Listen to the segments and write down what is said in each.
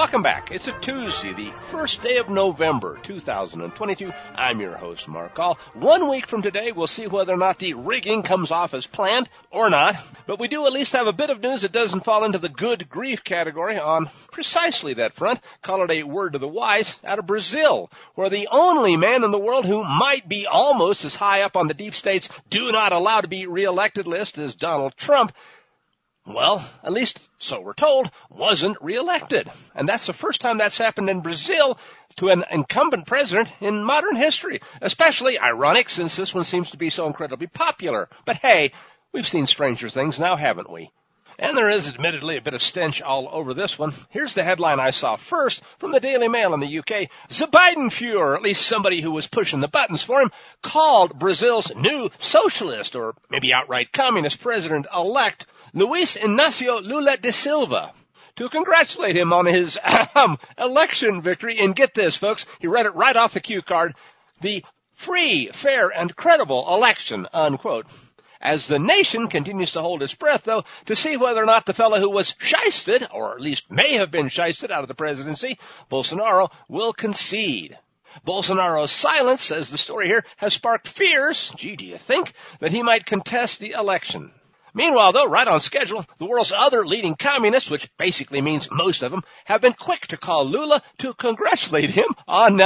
Welcome back. It's a Tuesday, the first day of November, 2022. I'm your host, Mark Gall. 1 week from today, we'll see whether or not the rigging comes off as planned or not. But we do at least have a bit of news that doesn't fall into the good grief category on precisely that front. Call it a word to the wise out of Brazil, where the only man in the world who might be almost as high up on the deep state's do not allow to be reelected list as Donald Trump, well, at least so we're told, wasn't reelected. And that's the first time that's happened in Brazil to an incumbent president in modern history. Especially ironic since this one seems to be so incredibly popular. But hey, we've seen stranger things now, haven't we? And there is admittedly a bit of stench all over this one. Here's the headline I saw first from the Daily Mail in the UK. The Biden Fuhrer, at least somebody who was pushing the buttons for him, called Brazil's new socialist, or maybe outright communist president-elect, Luiz Inácio Lula da Silva, to congratulate him on his election victory. And get this, folks, he read it right off the cue card, the free, fair, and credible election, unquote. As the nation continues to hold its breath, though, to see whether or not the fellow who was shysted, or at least may have been shysted out of the presidency, Bolsonaro, will concede. Bolsonaro's silence, says the story here, has sparked fears, do you think, that he might contest the election. Meanwhile, though, right on schedule, the world's other leading communists, which basically means most of them, have been quick to call Lula to congratulate him on,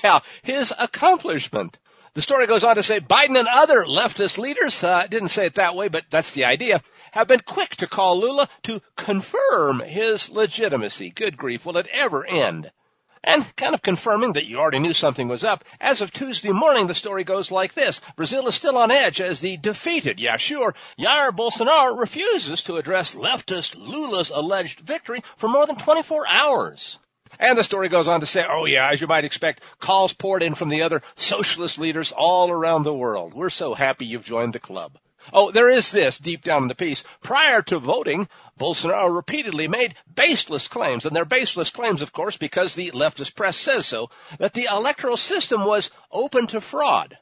his accomplishment. The story goes on to say Biden and other leftist leaders, didn't say it that way, but that's the idea, have been quick to call Lula to confirm his legitimacy. Good grief, will it ever end? And kind of confirming that you already knew something was up, as of Tuesday morning, the story goes like this. Brazil is still on edge as the defeated, Jair Bolsonaro refuses to address leftist Lula's alleged victory for more than 24 hours. And the story goes on to say, as you might expect, calls poured in from the other socialist leaders all around the world. We're so happy you've joined the club. There is this deep down in the piece. Prior to voting, Bolsonaro repeatedly made baseless claims, and they're baseless claims, of course, because the leftist press says so, that the electoral system was open to fraud.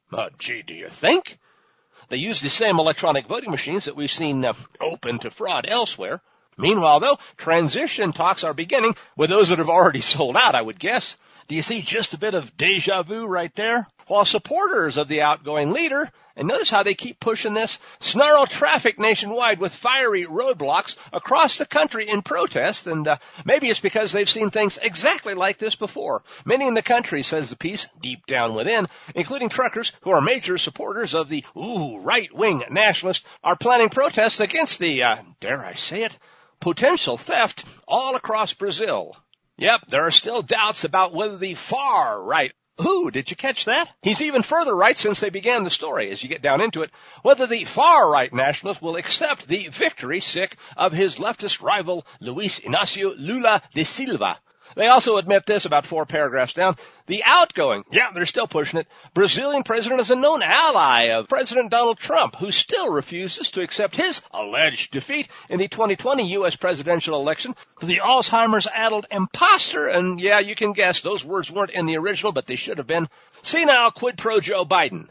Do you think? They use the same electronic voting machines that we've seen open to fraud elsewhere. Meanwhile, though, transition talks are beginning with those that have already sold out, I would guess. Do you see just a bit of déjà vu right there? While supporters of the outgoing leader, and notice how they keep pushing this, snarl traffic nationwide with fiery roadblocks across the country in protest, and maybe it's because they've seen things exactly like this before. Many in the country, says the piece, deep down within, including truckers who are major supporters of the right-wing nationalists, are planning protests against the, dare I say it, potential theft all across Brazil. Yep, there are still doubts about whether the far right, did you catch that? He's even further right since they began the story, as you get down into it, whether the far right nationalists will accept the victory, of his leftist rival Luiz Inácio Lula da Silva. They also admit this about 4 paragraphs down. The outgoing, they're still pushing it, Brazilian president is a known ally of President Donald Trump, who still refuses to accept his alleged defeat in the 2020 U.S. presidential election. The Alzheimer's-addled imposter, and you can guess, those words weren't in the original, but they should have been. See now, quid pro Joe Biden.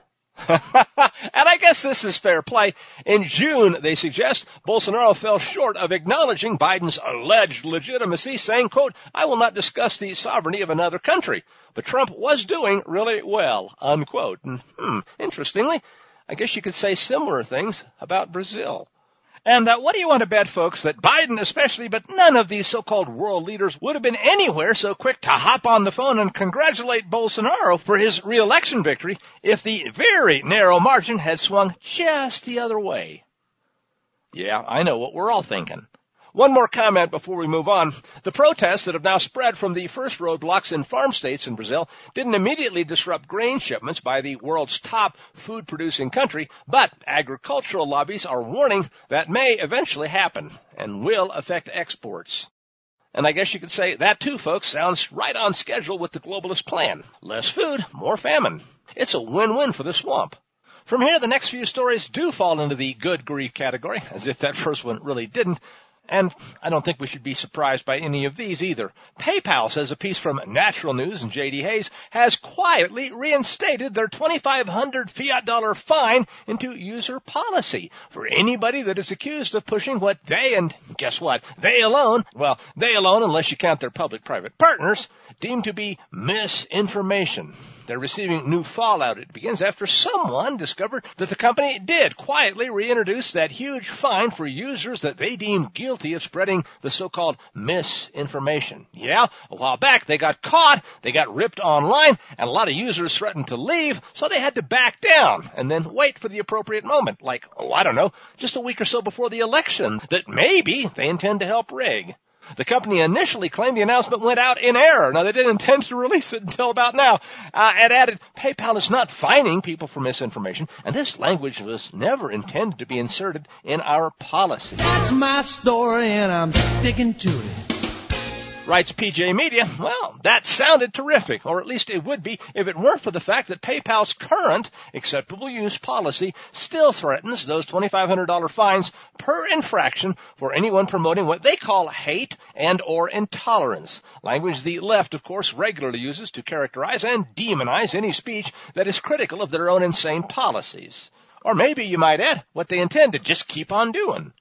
And I guess this is fair play. In June, they suggest, Bolsonaro fell short of acknowledging Biden's alleged legitimacy, saying, quote, I will not discuss the sovereignty of another country. But Trump was doing really well, unquote. And, interestingly, I guess you could say similar things about Brazil. And what do you want to bet, folks, that Biden especially, but none of these so-called world leaders would have been anywhere so quick to hop on the phone and congratulate Bolsonaro for his re-election victory if the very narrow margin had swung just the other way? Yeah, I know what we're all thinking. One more comment before we move on. The protests that have now spread from the first roadblocks in farm states in Brazil didn't immediately disrupt grain shipments by the world's top food-producing country, but agricultural lobbies are warning that may eventually happen and will affect exports. And I guess you could say that too, folks, sounds right on schedule with the globalist plan. Less food, more famine. It's a win-win for the swamp. From here, the next few stories do fall into the good grief category, as if that first one really didn't. And I don't think we should be surprised by any of these either. PayPal, says a piece from Natural News and J.D. Hayes, has quietly reinstated their $2,500 fiat dollar fine into user policy for anybody that is accused of pushing what they, and guess what, they alone, unless you count their public-private partners, deem to be misinformation. They're receiving new fallout. It begins after someone discovered that the company did quietly reintroduce that huge fine for users that they deemed guilty of spreading the so-called misinformation. Yeah, a while back they got caught, they got ripped online, and a lot of users threatened to leave, so they had to back down and then wait for the appropriate moment, like, just a week or so before the election, that maybe they intend to help rig. The company initially claimed the announcement went out in error. Now, they didn't intend to release it until about now. And added, PayPal is not fining people for misinformation, and this language was never intended to be inserted in our policy. That's my story, and I'm sticking to it. Writes PJ Media, well, that sounded terrific, or at least it would be if it weren't for the fact that PayPal's current acceptable use policy still threatens those $2,500 fines per infraction for anyone promoting what they call hate and or intolerance, language the left, of course, regularly uses to characterize and demonize any speech that is critical of their own insane policies. Or maybe, you might add, what they intend to just keep on doing.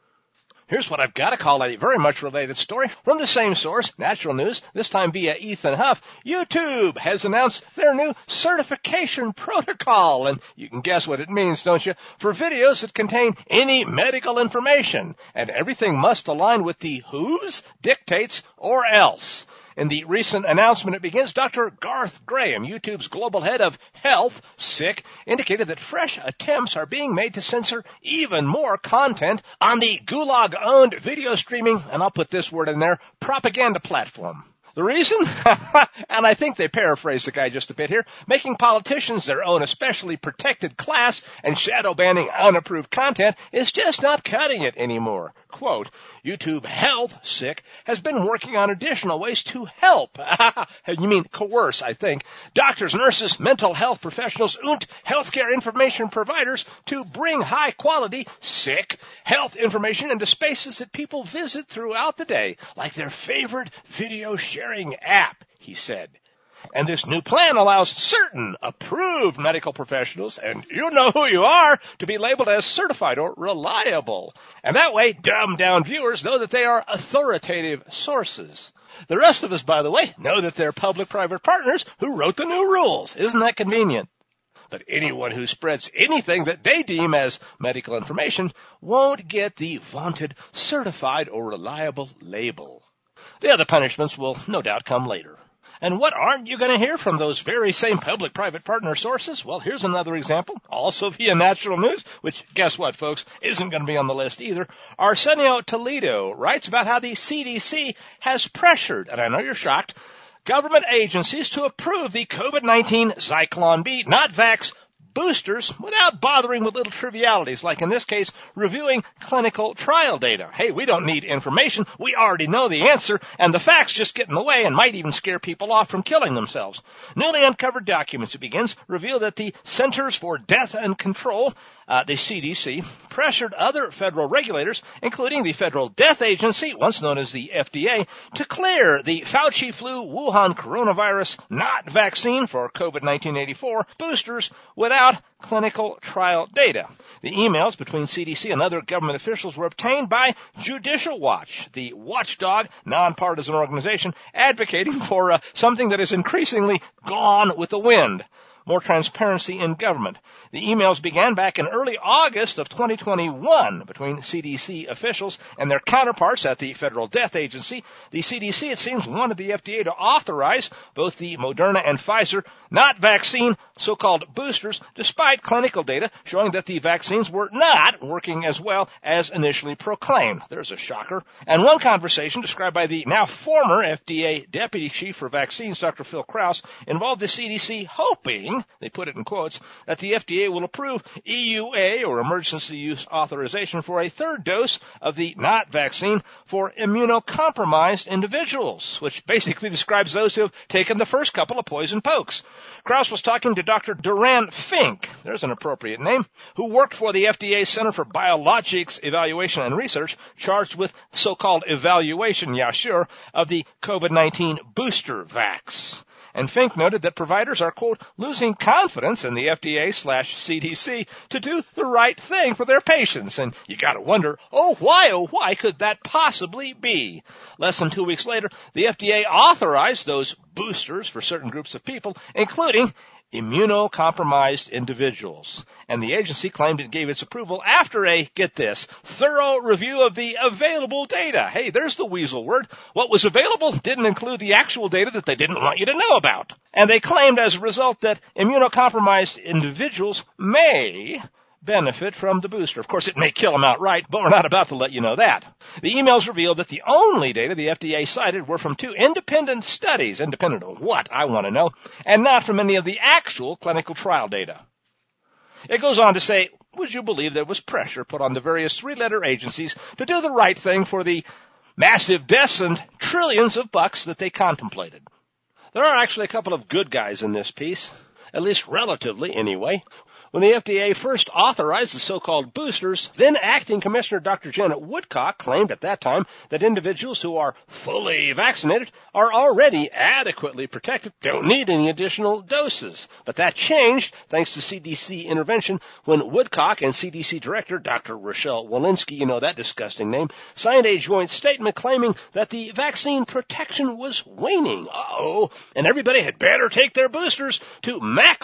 Here's what I've got to call a very much related story from the same source, Natural News, this time via Ethan Huff. YouTube has announced their new certification protocol, and you can guess what it means, don't you? For videos that contain any medical information, and everything must align with the WHO's dictates or else. In the recent announcement, it begins, Dr. Garth Graham, YouTube's global head of health, sick, indicated that fresh attempts are being made to censor even more content on the Gulag-owned video streaming, and I'll put this word in there, propaganda platform. The reason? And I think they paraphrased the guy just a bit here, making politicians their own especially protected class and shadow banning unapproved content is just not cutting it anymore. Quote, YouTube Health Sick has been working on additional ways to help. You mean coerce, I think. Doctors, nurses, mental health professionals, and healthcare information providers to bring high quality, sick health information into spaces that people visit throughout the day, like their favorite video sharing app, he said. And this new plan allows certain approved medical professionals, and you know who you are, to be labeled as certified or reliable. And that way, dumbed-down viewers know that they are authoritative sources. The rest of us, by the way, know that they're public-private partners who wrote the new rules. Isn't that convenient? But anyone who spreads anything that they deem as medical information won't get the vaunted certified or reliable label. The other punishments will no doubt come later. And what aren't you going to hear from those very same public-private partner sources? Well, here's another example, also via Natural News, which, guess what, folks, isn't going to be on the list either. Arsenio Toledo writes about how the CDC has pressured, and I know you're shocked, government agencies to approve the COVID-19 Zyklon B, not vax, boosters without bothering with little trivialities, like in this case, reviewing clinical trial data. Hey, we don't need information. We already know the answer, and the facts just get in the way and might even scare people off from killing themselves. Newly uncovered documents, it begins, reveal that the Centers for Death and Control, the CDC, pressured other federal regulators, including the Federal Death Agency, once known as the FDA, to clear the Fauci flu Wuhan coronavirus not vaccine for COVID-19 84 boosters without clinical trial data. The emails between CDC and other government officials were obtained by Judicial Watch, the watchdog nonpartisan organization advocating for something that is increasingly gone with the wind. More transparency in government. The emails began back in early August of 2021 between CDC officials and their counterparts at the Federal Death Agency. The CDC, it seems, wanted the FDA to authorize both the Moderna and Pfizer not vaccine so-called boosters, despite clinical data showing that the vaccines were not working as well as initially proclaimed. There's a shocker. And one conversation described by the now former FDA Deputy Chief for Vaccines, Dr. Phil Krause, involved the CDC hoping hoping, they put it in quotes, that the FDA will approve EUA, or emergency use authorization, for a third dose of the not vaccine for immunocompromised individuals, which basically describes those who have taken the first couple of poison pokes. Krauss was talking to Dr. Duran Fink, there's an appropriate name, who worked for the FDA Center for Biologics Evaluation and Research, charged with so-called evaluation, yeah sure, of the COVID-19 booster vax. And Fink noted that providers are, quote, losing confidence in the FDA/CDC to do the right thing for their patients. And you gotta wonder, oh why could that possibly be? Less than 2 weeks later, the FDA authorized those boosters for certain groups of people, including immunocompromised individuals. And the agency claimed it gave its approval after a, get this, thorough review of the available data. Hey, there's the weasel word. What was available didn't include the actual data that they didn't want you to know about. And they claimed as a result that immunocompromised individuals may benefit from the booster. Of course, it may kill them outright, but we're not about to let you know that. The emails revealed that the only data the FDA cited were from 2 independent studies. Independent of what, I want to know, and not from any of the actual clinical trial data. It goes on to say, would you believe there was pressure put on the various 3-letter agencies to do the right thing for the massive deaths and trillions of bucks that they contemplated? There are actually a couple of good guys in this piece, at least relatively anyway. When the FDA first authorized the so-called boosters, then Acting Commissioner Dr. Janet Woodcock claimed at that time that individuals who are fully vaccinated are already adequately protected, don't need any additional doses. But that changed thanks to CDC intervention when Woodcock and CDC Director Dr. Rochelle Walensky, you know that disgusting name, signed a joint statement claiming that the vaccine protection was waning. Uh-oh, and everybody had better take their boosters to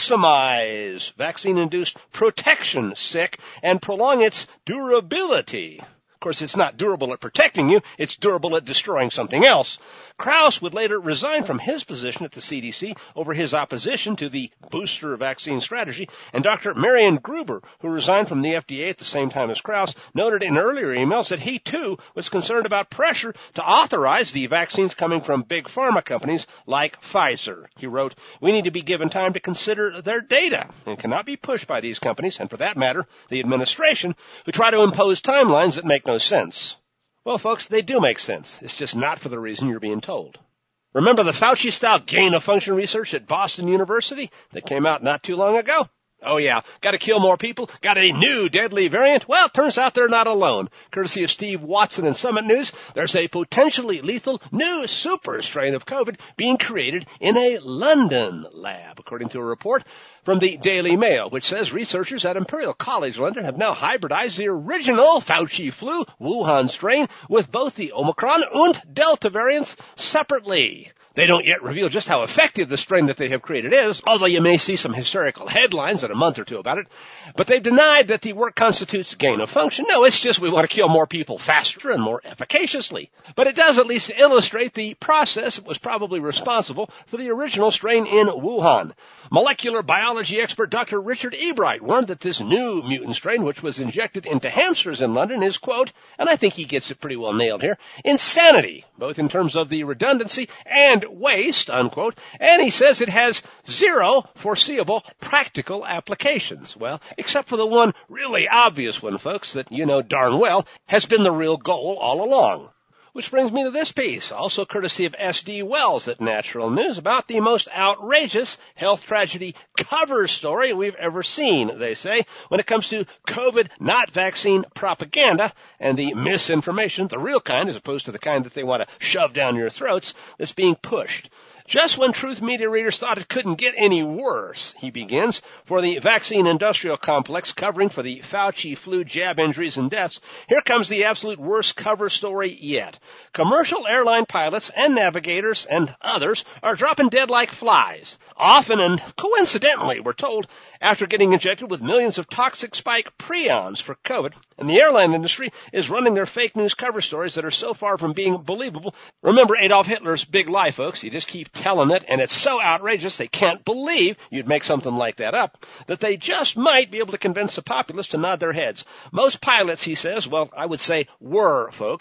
maximize vaccine-induced protection, and prolong its durability. Of course, it's not durable at protecting you, it's durable at destroying something else. Krauss would later resign from his position at the CDC over his opposition to the booster vaccine strategy, and Dr. Marion Gruber, who resigned from the FDA at the same time as Krauss, noted in earlier emails that he, too, was concerned about pressure to authorize the vaccines coming from big pharma companies like Pfizer. He wrote, "We need to be given time to consider their data and cannot be pushed by these companies, and for that matter, the administration, who try to impose timelines that make no sense." Well, folks, they do make sense. It's just not for the reason you're being told. Remember the Fauci-style gain-of-function research at Boston University that came out not too long ago? Oh, yeah, got to kill more people, got a new deadly variant? Well, turns out they're not alone. Courtesy of Steve Watson and Summit News, there's a potentially lethal new super strain of COVID being created in a London lab, according to a report from the Daily Mail, which says researchers at Imperial College London have now hybridized the original Fauci flu Wuhan strain with both the Omicron and Delta variants separately. They don't yet reveal just how effective the strain that they have created is, although you may see some hysterical headlines in a month or two about it. But they've denied that the work constitutes gain of function. No, it's just we want to kill more people faster and more efficaciously. But it does at least illustrate the process that was probably responsible for the original strain in Wuhan. Molecular biology expert Dr. Richard Ebright warned that this new mutant strain, which was injected into hamsters in London, is, quote, and I think he gets it pretty well nailed here, insanity, both in terms of the redundancy and waste, unquote, and he says it has 0 foreseeable practical applications. Well, except for the one really obvious one, folks, that you know darn well has been the real goal all along. Which brings me to this piece, also courtesy of S.D. Wells at Natural News, about the most outrageous health tragedy cover story we've ever seen, they say, when it comes to COVID not vaccine propaganda and the misinformation, the real kind as opposed to the kind that they want to shove down your throats, that's being pushed. Just when Truth Media readers thought it couldn't get any worse, he begins, for the vaccine industrial complex covering for the Fauci flu jab injuries and deaths, here comes the absolute worst cover story yet. Commercial airline pilots and navigators and others are dropping dead like flies. Often and coincidentally, we're told, after getting injected with millions of toxic spike prions for COVID, and the airline industry is running their fake news cover stories that are so far from being believable. Remember Adolf Hitler's big lie, folks. You just keep telling it, and it's so outrageous they can't believe you'd make something like that up, that they just might be able to convince the populace to nod their heads. Most pilots, he says, well, I would say were, folks,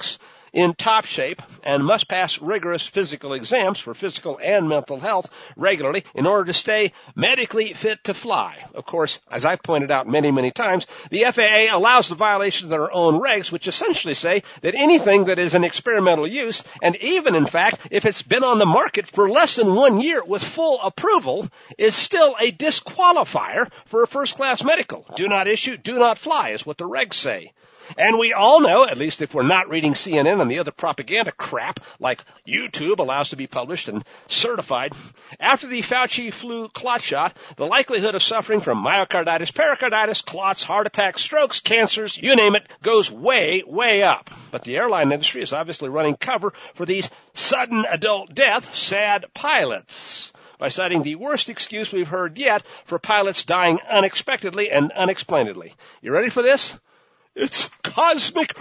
in top shape and must pass rigorous physical exams for physical and mental health regularly in order to stay medically fit to fly. Of course, as I've pointed out many, many times, the FAA allows the violation of their own regs, which essentially say that anything that is an experimental use, and even, in fact, if it's been on the market for less than 1 year with full approval, is still a disqualifier for a first-class medical. Do not issue, do not fly, is what the regs say. And we all know, at least if we're not reading CNN and the other propaganda crap like YouTube allows to be published and certified, after the Fauci flu clot shot, the likelihood of suffering from myocarditis, pericarditis, clots, heart attacks, strokes, cancers, you name it, goes way, way up. But the airline industry is obviously running cover for these sudden adult death, sad pilots, by citing the worst excuse we've heard yet for pilots dying unexpectedly and unexplainedly. You ready for this? It's cosmic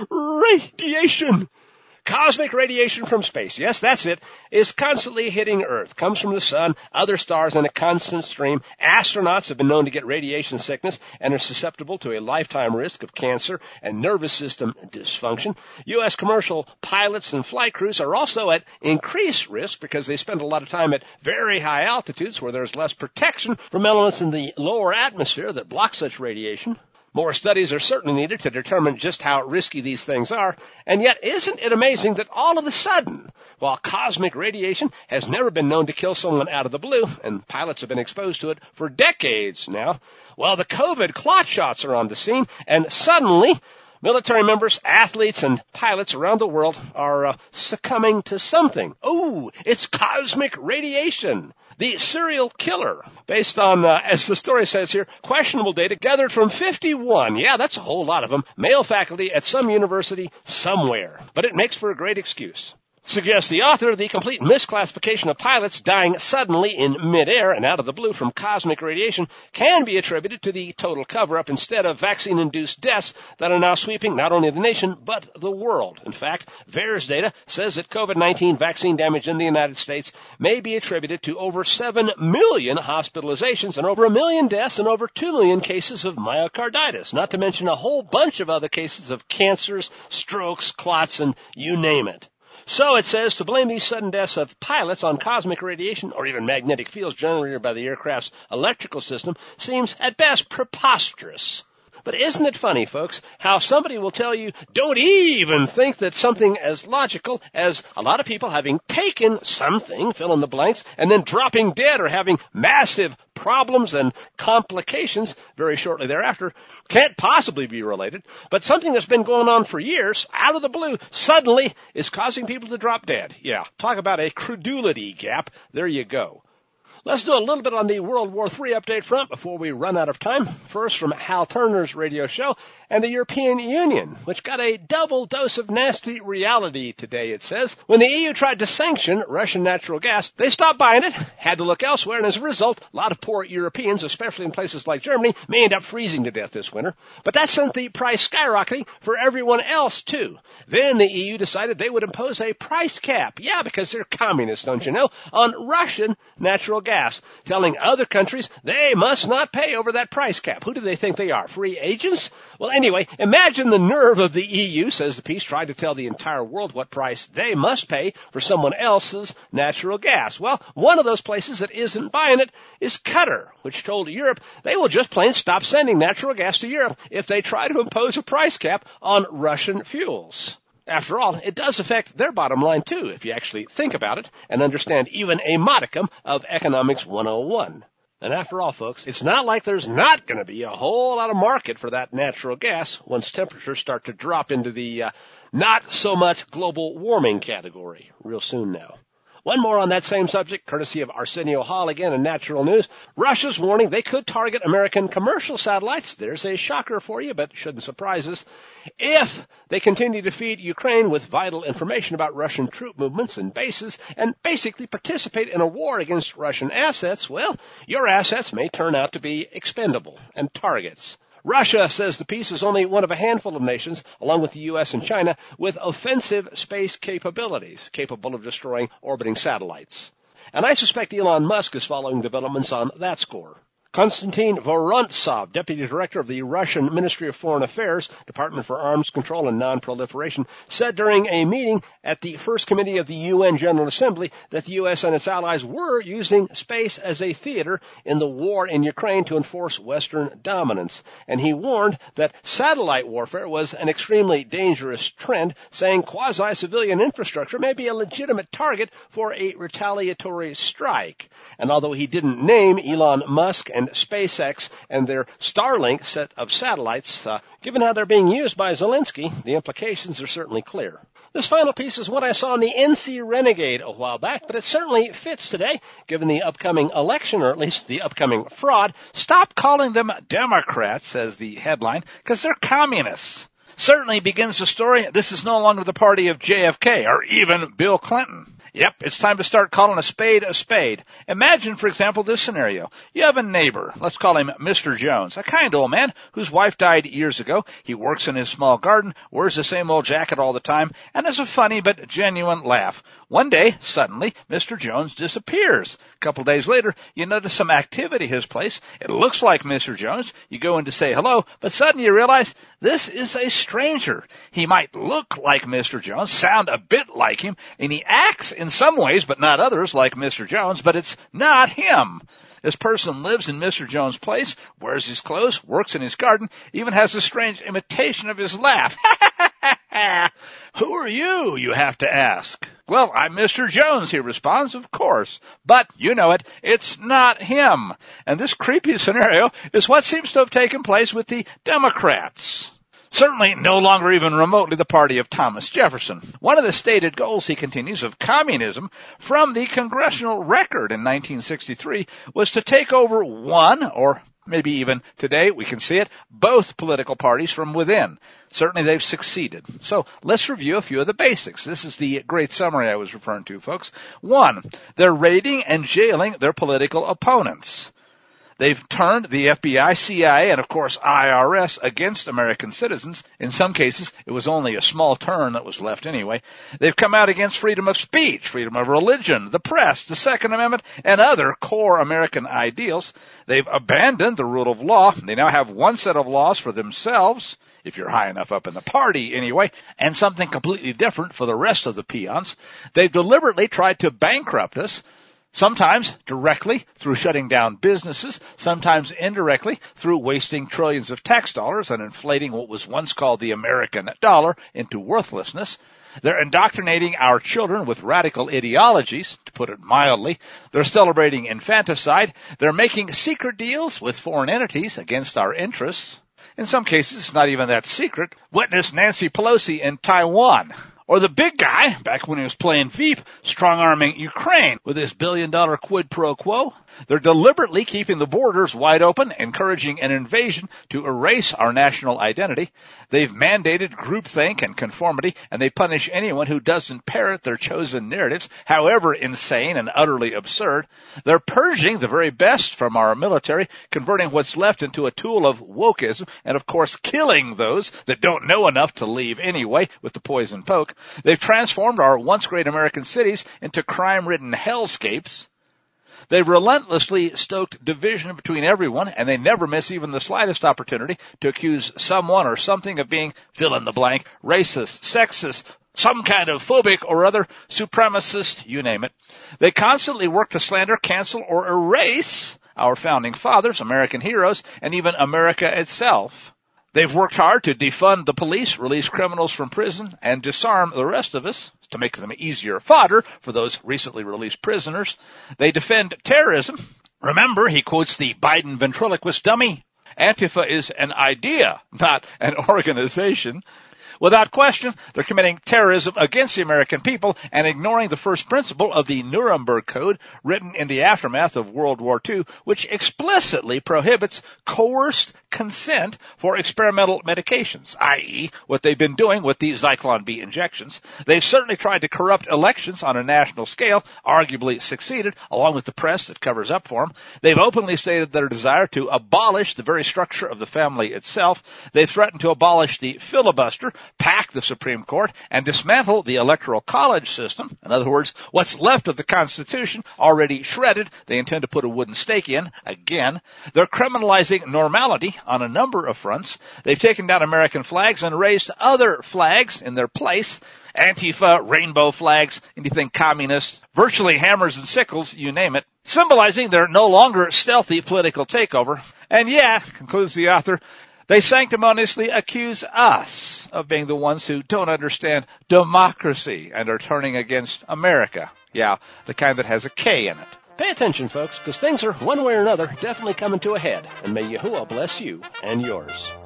radiation. Cosmic radiation from space, yes, that's it, is constantly hitting Earth, comes from the sun, other stars in a constant stream. Astronauts have been known to get radiation sickness and are susceptible to a lifetime risk of cancer and nervous system dysfunction. U.S. commercial pilots and flight crews are also at increased risk because they spend a lot of time at very high altitudes where there's less protection from elements in the lower atmosphere that block such radiation. More studies are certainly needed to determine just how risky these things are, and yet isn't it amazing that all of a sudden, while cosmic radiation has never been known to kill someone out of the blue, and pilots have been exposed to it for decades now, well, the COVID clot shots are on the scene, and suddenly military members, athletes, and pilots around the world are succumbing to something. Oh, it's cosmic radiation. The serial killer, based on, as the story says here, questionable data gathered from 51, yeah, that's a whole lot of them, male faculty at some university somewhere. But it makes for a great excuse. Suggests the author, the complete misclassification of pilots dying suddenly in midair and out of the blue from cosmic radiation can be attributed to the total cover-up instead of vaccine-induced deaths that are now sweeping not only the nation, but the world. In fact, VAERS data says that COVID-19 vaccine damage in the United States may be attributed to over 7 million hospitalizations and over 1 million deaths and over 2 million cases of myocarditis, not to mention a whole bunch of other cases of cancers, strokes, clots, and you name it. So it says to blame these sudden deaths of pilots on cosmic radiation or even magnetic fields generated by the aircraft's electrical system seems at best preposterous. But isn't it funny, folks, how somebody will tell you, don't even think that something as logical as a lot of people having taken something, fill in the blanks, and then dropping dead or having massive problems and complications very shortly thereafter can't possibly be related, but something that's been going on for years, out of the blue, suddenly is causing people to drop dead. Yeah, talk about a credulity gap. There you go. Let's do a little bit on the World War III update front before we run out of time. First, from Hal Turner's radio show and the European Union, which got a double dose of nasty reality today, it says. When the EU tried to sanction Russian natural gas, they stopped buying it, had to look elsewhere, and as a result, a lot of poor Europeans, especially in places like Germany, may end up freezing to death this winter. But that sent the price skyrocketing for everyone else, too. Then the EU decided they would impose a price cap. Yeah, because they're communists, don't you know, on Russian natural gas, telling other countries they must not pay over that price cap. Who do they think they are, free agents? Well, anyway, imagine the nerve of the EU, says the piece, trying to tell the entire world what price they must pay for someone else's natural gas. Well, one of those places that isn't buying it is Qatar, which told Europe they will just plain stop sending natural gas to Europe if they try to impose a price cap on Russian fuels. After all, it does affect their bottom line, too, if you actually think about it and understand even a modicum of Economics 101. And after all, folks, it's not like there's not going to be a whole lot of market for that natural gas once temperatures start to drop into the not so much global warming category real soon now. One more on that same subject, courtesy of Arsenio Hall again in Natural News. Russia's warning they could target American commercial satellites. There's a shocker for you, but shouldn't surprise us. If they continue to feed Ukraine with vital information about Russian troop movements and bases and basically participate in a war against Russian assets, well, your assets may turn out to be expendable and targets. Russia, says the piece, is only one of a handful of nations, along with the U.S. and China, with offensive space capabilities, capable of destroying orbiting satellites. And I suspect Elon Musk is following developments on that score. Konstantin Vorontsov, Deputy Director of the Russian Ministry of Foreign Affairs, Department for Arms Control and Non-Proliferation, said during a meeting at the First Committee of the UN General Assembly that the U.S. and its allies were using space as a theater in the war in Ukraine to enforce Western dominance. And he warned that satellite warfare was an extremely dangerous trend, saying quasi-civilian infrastructure may be a legitimate target for a retaliatory strike. And although he didn't name Elon Musk and SpaceX and their Starlink set of satellites, given how they're being used by Zelensky, the implications are certainly clear. This final piece is what I saw in the NC Renegade a while back, but it certainly fits today, given the upcoming election, or at least the upcoming fraud. Stop calling them Democrats, says the headline, because they're communists. Certainly begins the story, this is no longer the party of JFK or even Bill Clinton. Yep, it's time to start calling a spade a spade. Imagine, for example, this scenario. You have a neighbor, let's call him Mr. Jones, a kind old man whose wife died years ago. He works in his small garden, wears the same old jacket all the time, and has a funny but genuine laugh. One day, suddenly, Mr. Jones disappears. A couple days later, you notice some activity at his place. It looks like Mr. Jones. You go in to say hello, but suddenly you realize this is a stranger. He might look like Mr. Jones, sound a bit like him, and he acts in some ways, but not others, like Mr. Jones, but it's not him. This person lives in Mr. Jones' place, wears his clothes, works in his garden, even has a strange imitation of his laugh. Who are you, you have to ask? Well, I'm Mr. Jones, he responds, of course. But, you know it, it's not him. And this creepy scenario is what seems to have taken place with the Democrats. Certainly no longer even remotely the party of Thomas Jefferson. One of the stated goals, he continues, of communism from the congressional record in 1963 was to take over one, or maybe even today, we can see it, both political parties from within. Certainly they've succeeded. So let's review a few of the basics. This is the great summary I was referring to, folks. 1, they're raiding and jailing their political opponents. They've turned the FBI, CIA, and of course IRS against American citizens. In some cases, it was only a small turn that was left anyway. They've come out against freedom of speech, freedom of religion, the press, the Second Amendment, and other core American ideals. They've abandoned the rule of law. They now have one set of laws for themselves, if you're high enough up in the party anyway, and something completely different for the rest of the peons. They've deliberately tried to bankrupt us, sometimes directly through shutting down businesses, sometimes indirectly through wasting trillions of tax dollars and inflating what was once called the American dollar into worthlessness. They're indoctrinating our children with radical ideologies, to put it mildly. They're celebrating infanticide. They're making secret deals with foreign entities against our interests. In some cases, it's not even that secret. Witness Nancy Pelosi in Taiwan. Or the big guy, back when he was playing Veep, strong-arming Ukraine with his billion-dollar quid pro quo. They're deliberately keeping the borders wide open, encouraging an invasion to erase our national identity. They've mandated groupthink and conformity, and they punish anyone who doesn't parrot their chosen narratives, however insane and utterly absurd. They're purging the very best from our military, converting what's left into a tool of wokeism, and of course killing those that don't know enough to leave anyway with the poison poke. They've transformed our once great American cities into crime-ridden hellscapes. They've relentlessly stoked division between everyone, and they never miss even the slightest opportunity to accuse someone or something of being, fill in the blank, racist, sexist, some kind of phobic or other supremacist, you name it. They constantly work to slander, cancel, or erase our founding fathers, American heroes, and even America itself. They've worked hard to defund the police, release criminals from prison, and disarm the rest of us to make them easier fodder for those recently released prisoners. They defend terrorism. Remember, he quotes the Biden ventriloquist dummy. Antifa is an idea, not an organization. Without question, they're committing terrorism against the American people and ignoring the first principle of the Nuremberg Code written in the aftermath of World War II, which explicitly prohibits coerced consent for experimental medications, i.e. what they've been doing with the Zyklon B injections. They've certainly tried to corrupt elections on a national scale, arguably succeeded, along with the press that covers up for them. They've openly stated their desire to abolish the very structure of the family itself. They've threatened to abolish the filibuster, pack the Supreme Court and dismantle the Electoral College system. In other words, what's left of the Constitution, already shredded, they intend to put a wooden stake in again. They're criminalizing normality on a number of fronts. They've taken down American flags and raised other flags in their place. Antifa, rainbow flags, anything communist, virtually hammers and sickles, you name it, symbolizing their no longer stealthy political takeover. And yeah, concludes the author, they sanctimoniously accuse us of being the ones who don't understand democracy and are turning against America. Yeah, the kind that has a K in it. Pay attention, folks, because things are, one way or another, definitely coming to a head. And may Yahuwah bless you and yours.